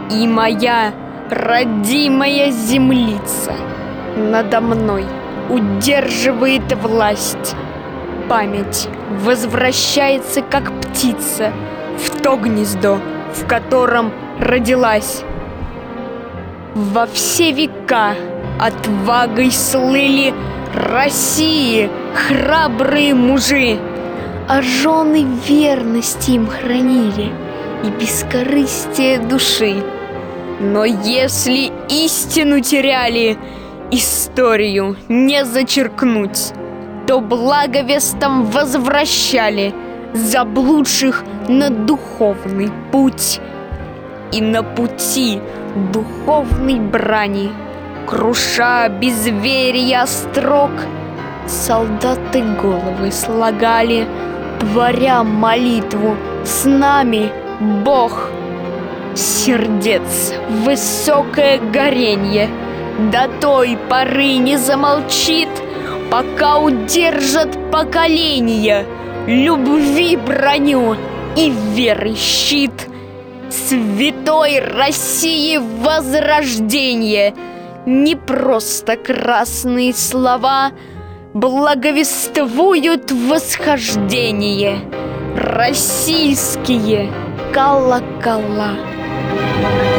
И моя родимая землица надо мной удерживает власть. Память возвращается, как птица, в то гнездо, в котором родилась. Во все века отвагой слыли России храбрые мужи, а жены верность им хранили и бескорыстие души. Но если истину теряли, историю не зачеркнуть, то благовестом возвращали заблудших на духовный путь. И на пути духовной брани, круша безверия острог, солдаты головы слагали, творя молитву: с нами Бог. Сердец высокое горенье до той поры не замолчит, пока удержат поколения любви броню и веры щит. Святой России возрождение не просто красные слова благовествуют восхождение российские колокола.